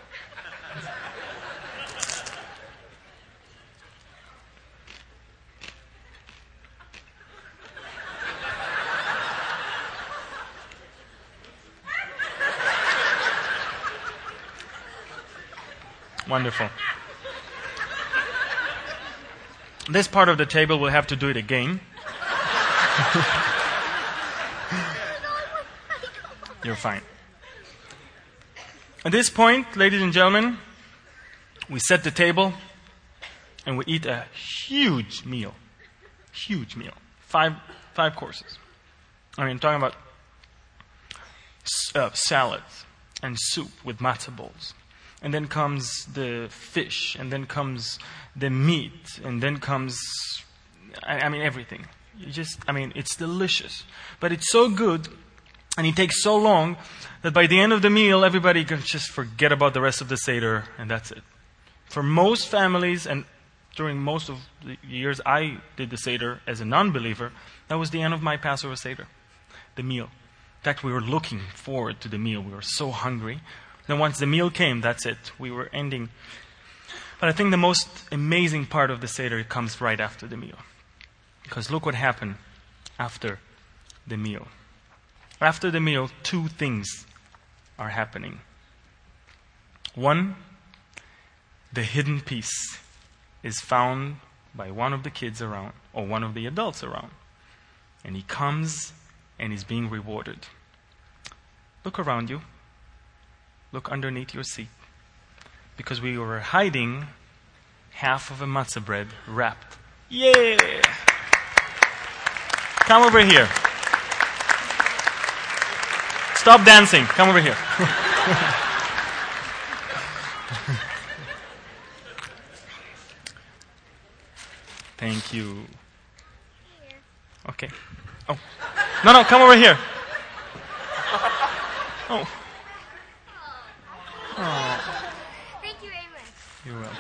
Wonderful. This part of the table will have to do it again. You're fine. At this point, ladies and gentlemen, we set the table and we eat a huge meal. Huge meal. Five five courses. I mean, talking about uh, salads and soup with matzah bowls. And then comes the fish, and then comes the meat, and then comes, I, I mean, everything. You just, I mean, it's delicious. But it's so good, and it takes so long, that by the end of the meal, everybody can just forget about the rest of the Seder, and that's it. For most families, and during most of the years I did the Seder as a non-believer, that was the end of my Passover Seder, the meal. In fact, we were looking forward to the meal. We were so hungry. Then once the meal came, that's it. We were ending. But I think the most amazing part of the Seder comes right after the meal. Because look what happened after the meal. After the meal, two things are happening. One, the hidden piece is found by one of the kids around, or one of the adults around. And he comes and is being rewarded. Look around you. Look underneath your seat. Because we were hiding half of a matzah bread wrapped. Yeah! Come over here. Stop dancing. Come over here. Thank you. Okay. Oh. No, no, come over here. Oh. Oh. Thank you very much. You're welcome.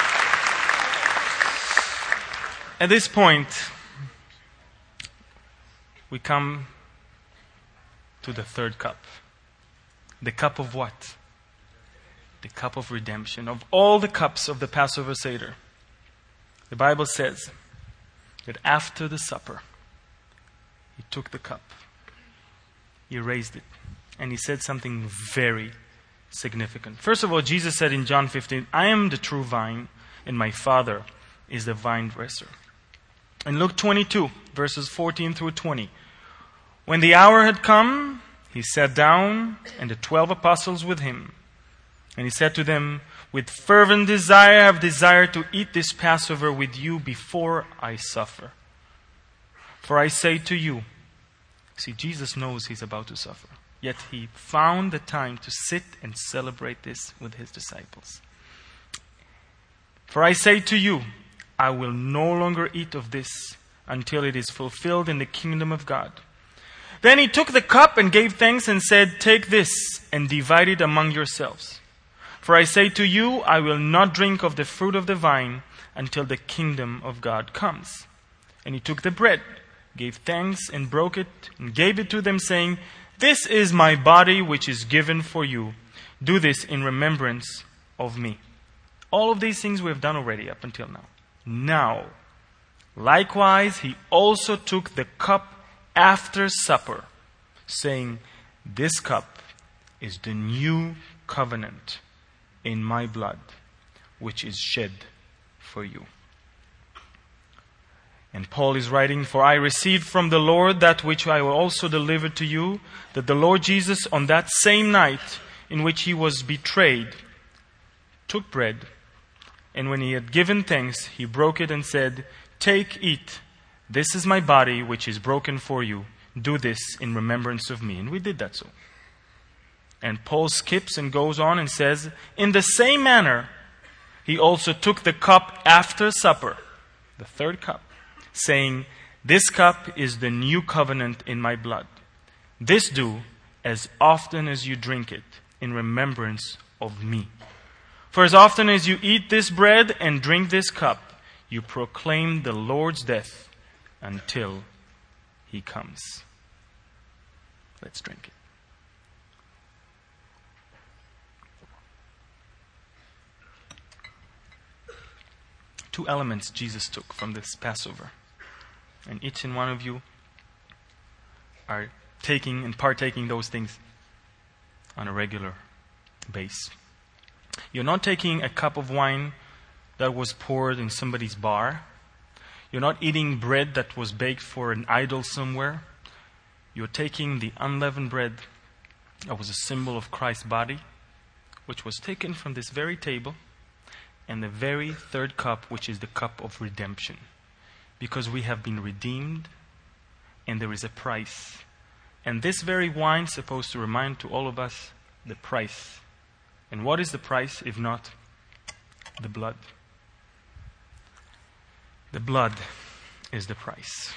At this point, we come to the third cup. The cup of what? The cup of redemption. Of all the cups of the Passover Seder, the Bible says that after the supper, he took the cup, he raised it, and he said something very significant. First of all, Jesus said in John fifteen, I am the true vine, and my Father is the vine dresser. In Luke twenty-two, verses fourteen through twenty, when the hour had come, he sat down, and the twelve apostles with him. And he said to them, with fervent desire I have desired to eat this Passover with you before I suffer. For I say to you, see, Jesus knows he's about to suffer. Yet he found the time to sit and celebrate this with his disciples. For I say to you, I will no longer eat of this until it is fulfilled in the kingdom of God. Then he took the cup and gave thanks and said, take this and divide it among yourselves. For I say to you, I will not drink of the fruit of the vine until the kingdom of God comes. And he took the bread, gave thanks and broke it, and gave it to them, saying, this is my body which is given for you. Do this in remembrance of me. All of these things we have done already up until now. Now, likewise, he also took the cup after supper, saying, this cup is the new covenant in my blood, which is shed for you. And Paul is writing, for I received from the Lord that which I will also deliver to you, that the Lord Jesus, on that same night in which he was betrayed, took bread, and when he had given thanks, he broke it and said, take, eat. This is my body, which is broken for you. Do this in remembrance of me. And we did that so. And Paul skips and goes on and says, in the same manner, he also took the cup after supper, the third cup, saying, this cup is the new covenant in my blood. This do as often as you drink it in remembrance of me. For as often as you eat this bread and drink this cup, you proclaim the Lord's death until he comes. Let's drink it. Two elements Jesus took from this Passover. And each and one of you are taking and partaking those things on a regular basis. You're not taking a cup of wine that was poured in somebody's bar. You're not eating bread that was baked for an idol somewhere. You're taking the unleavened bread that was a symbol of Christ's body, which was taken from this very table, and the very third cup, which is the cup of redemption. Because we have been redeemed, and there is a price. And this very wine is supposed to remind to all of us the price. And what is the price, if not the blood? The blood is the price.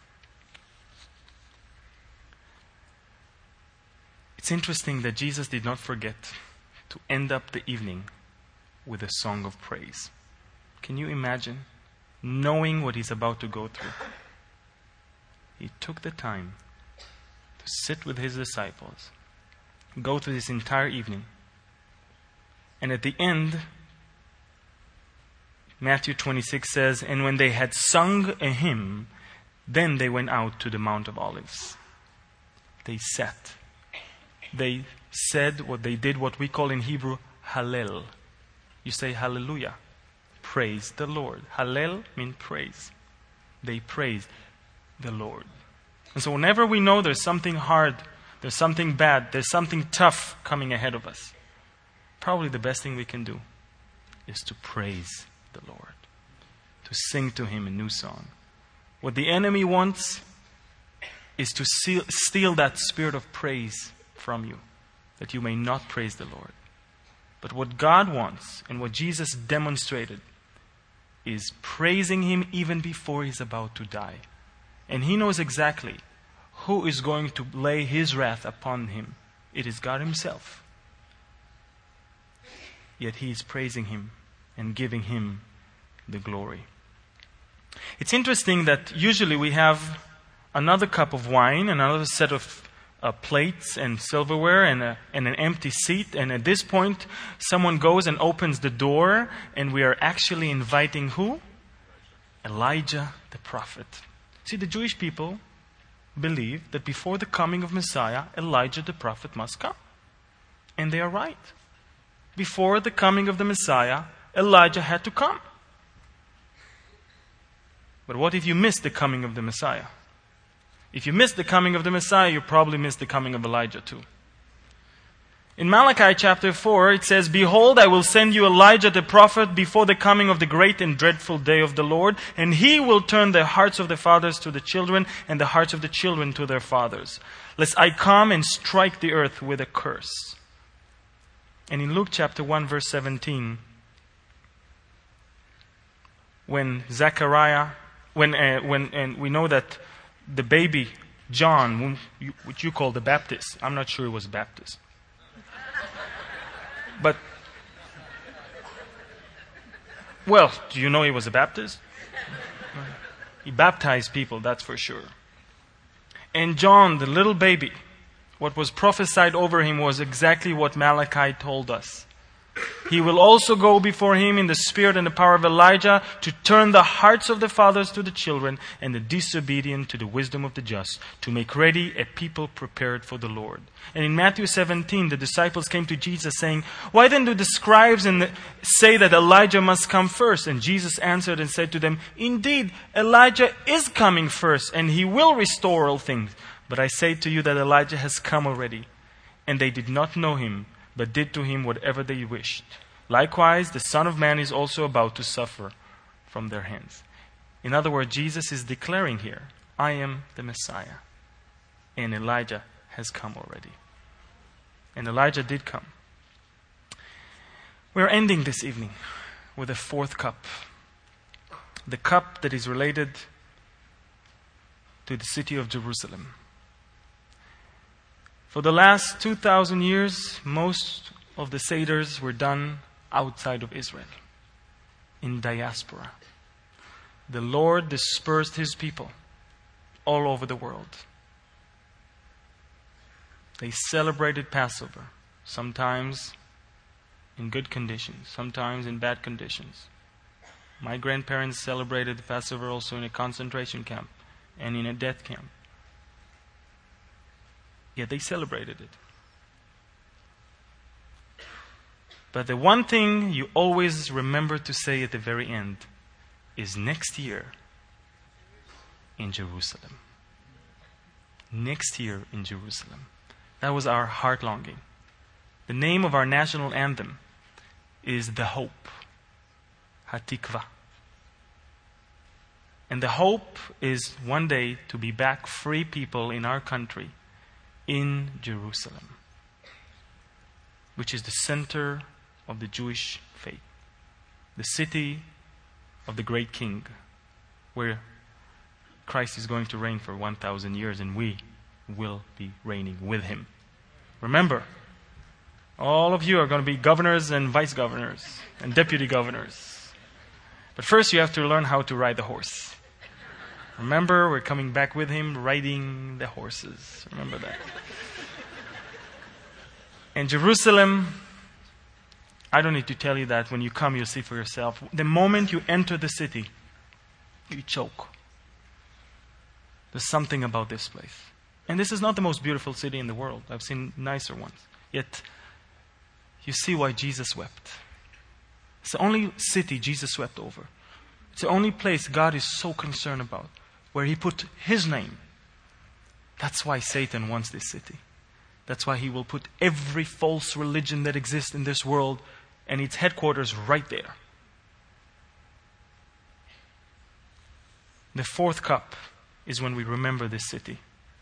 It's interesting that Jesus did not forget to end up the evening with a song of praise. Can you imagine knowing what he's about to go through? He took the time to sit with his disciples, go through this entire evening, and at the end, Matthew twenty-six says, and when they had sung a hymn, then they went out to the Mount of Olives. They sat. They said what they did, what we call in Hebrew, Hallel. You say hallelujah. Praise the Lord. Hallel means praise. They praised the Lord. And so whenever we know there's something hard, there's something bad, there's something tough coming ahead of us, probably the best thing we can do is to praise the Lord, to sing to Him a new song. What the enemy wants is to steal, steal that spirit of praise from you, that you may not praise the Lord. But what God wants, and what Jesus demonstrated, is praising Him even before He's about to die. And He knows exactly who is going to lay His wrath upon Him. It is God Himself. Yet He is praising Him and giving Him the glory. It's interesting that usually we have another cup of wine, another set of uh, plates and silverware, and, a, and an empty seat. And at this point, someone goes and opens the door, and we are actually inviting who? Elijah the prophet. See, the Jewish people believe that before the coming of Messiah, Elijah the prophet must come. And they are right. Before the coming of the Messiah, Elijah had to come. But what if you miss the coming of the Messiah? If you miss the coming of the Messiah, you probably miss the coming of Elijah too. In Malachi chapter four, it says, "Behold, I will send you Elijah the prophet before the coming of the great and dreadful day of the Lord, and he will turn the hearts of the fathers to the children, and the hearts of the children to their fathers, lest I come and strike the earth with a curse." And in Luke chapter one, verse seventeen, when Zechariah, when uh, when and we know that the baby John, whom you, which you call the Baptist, I'm not sure he was a Baptist, but well, do you know he was a Baptist? He baptized people, that's for sure. And John, the little baby, what was prophesied over him was exactly what Malachi told us. He will also go before him in the spirit and the power of Elijah to turn the hearts of the fathers to the children and the disobedient to the wisdom of the just, to make ready a people prepared for the Lord. And in Matthew seventeen, the disciples came to Jesus saying, "Why then do the scribes and the, say that Elijah must come first?" And Jesus answered and said to them, "Indeed, Elijah is coming first, and he will restore all things. But I say to you that Elijah has come already, and they did not know him, but did to him whatever they wished. Likewise, the Son of Man is also about to suffer from their hands." In other words, Jesus is declaring here, I am the Messiah. And Elijah has come already. And Elijah did come. We're ending this evening with a fourth cup. The cup that is related to the city of Jerusalem. For the last two thousand years, most of the Seders were done outside of Israel, in diaspora. The Lord dispersed His people all over the world. They celebrated Passover, sometimes in good conditions, sometimes in bad conditions. My grandparents celebrated Passover also in a concentration camp and in a death camp. Yet they celebrated it. But the one thing you always remember to say at the very end is next year in Jerusalem. Next year in Jerusalem. That was our heart longing. The name of our national anthem is The Hope, Hatikva. And the hope is one day to be back free people in our country, in Jerusalem, which is the center of the Jewish faith, the city of the great King, where Christ is going to reign for one thousand years, and we will be reigning with Him. Remember, all of you are going to be governors and vice governors and deputy governors. But first you have to learn how to ride the horse. Remember, we're coming back with Him riding the horses. Remember that. And Jerusalem, I don't need to tell you that. When you come, you'll see for yourself. The moment you enter the city, you choke. There's something about this place. And this is not the most beautiful city in the world. I've seen nicer ones. Yet, you see why Jesus wept. It's the only city Jesus wept over. It's the only place God is so concerned about, where He put His name. That's why Satan wants this city. That's why he will put every false religion that exists in this world and its headquarters right there. The fourth cup is when we remember this city.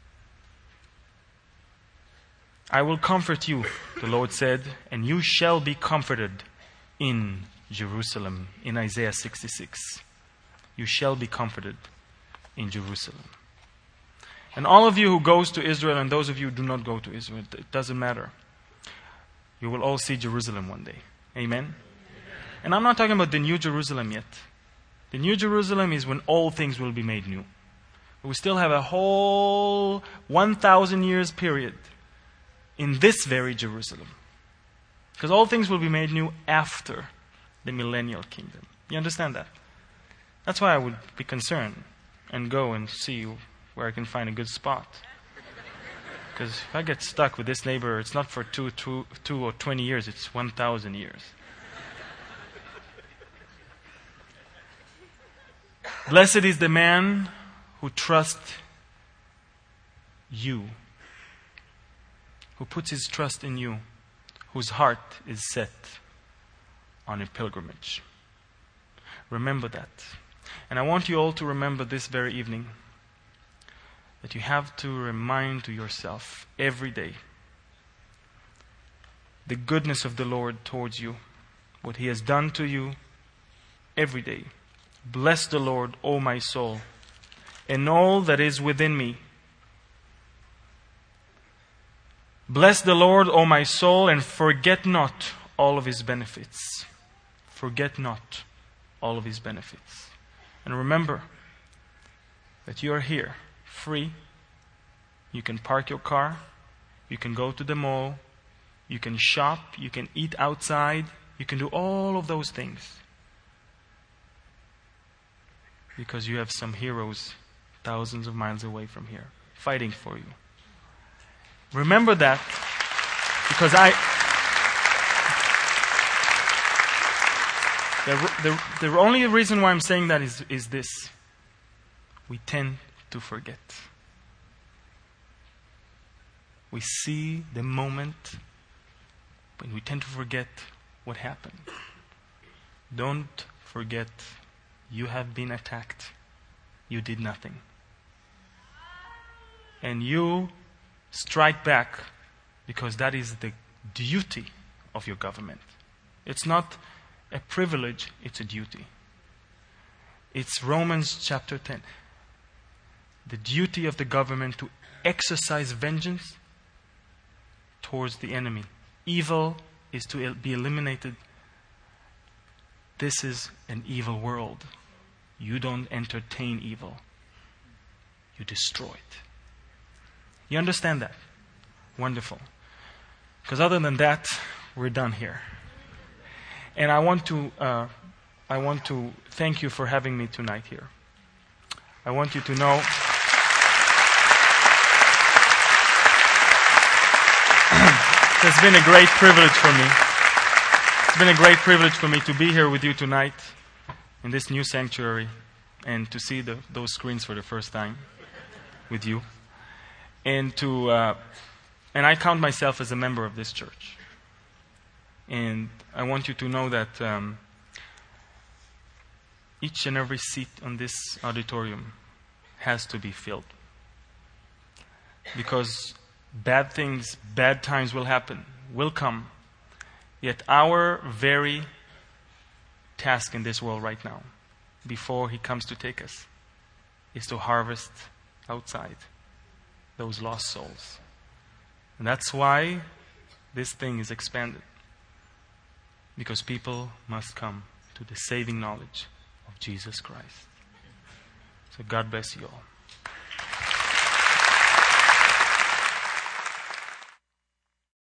I will comfort you, the Lord said, and you shall be comforted in Jerusalem, in Isaiah sixty-six. You shall be comforted in Jerusalem. And all of you who goes to Israel and those of you who do not go to Israel, it doesn't matter. You will all see Jerusalem one day. Amen? Amen? And I'm not talking about the new Jerusalem yet. The new Jerusalem is when all things will be made new. We still have a whole one thousand years period in this very Jerusalem. Because all things will be made new after the millennial kingdom. You understand that? That's why I would be concerned and go and see where I can find a good spot. Because if I get stuck with this neighbor, it's not for two, two, two or twenty years, it's one thousand years. Blessed is the man who trusts you, who puts his trust in you, whose heart is set on a pilgrimage. Remember that. And I want you all to remember this very evening that you have to remind to yourself every day the goodness of the Lord towards you, what He has done to you every day. Bless the Lord, O my soul, and all that is within me. Bless the Lord, O my soul, and forget not all of His benefits. Forget not all of His benefits. And remember that you are here, free. You can park your car. You can go to the mall. You can shop. You can eat outside. You can do all of those things. Because you have some heroes thousands of miles away from here, fighting for you. Remember that, because I... The, the, the only reason why I'm saying that is, is this. We tend to forget. We see the moment, but we tend to forget what happened. Don't forget you have been attacked. You did nothing. And you strike back because that is the duty of your government. It's not a privilege, it's a duty. It's Romans chapter ten. The duty of the government to exercise vengeance towards the enemy. Evil is to be eliminated. This is an evil world. You don't entertain evil. You destroy it. You understand that? Wonderful. Because other than that, we're done here. And I want to, uh, I want to thank you for having me tonight here. I want you to know it's been a great privilege for me. It's been a great privilege for me to be here with you tonight in this new sanctuary and to see the, those screens for the first time with you. And to, uh, and I count myself as a member of this church. And I want you to know that um, each and every seat on this auditorium has to be filled. Because bad things, bad times will happen, will come. Yet our very task in this world right now, before He comes to take us, is to harvest outside those lost souls. And that's why this thing is expanded. Because people must come to the saving knowledge of Jesus Christ. So God bless you all.